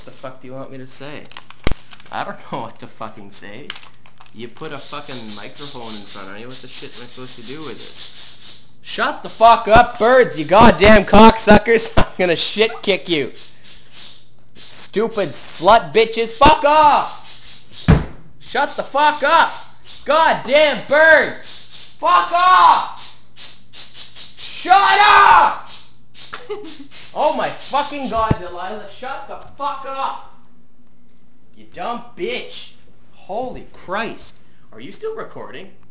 What the fuck do you want me to say? I don't know what to fucking say. You put a fucking microphone in front of you. What the shit am I supposed to do with it? Shut the fuck up, birds, you goddamn cocksuckers. I'm gonna shit kick you. Stupid slut bitches. Fuck off! Shut the fuck up! Goddamn birds! Fuck off! Shut up! Oh my fucking god, Delilah, shut the fuck up! You dumb bitch! Holy Christ. Are you still recording?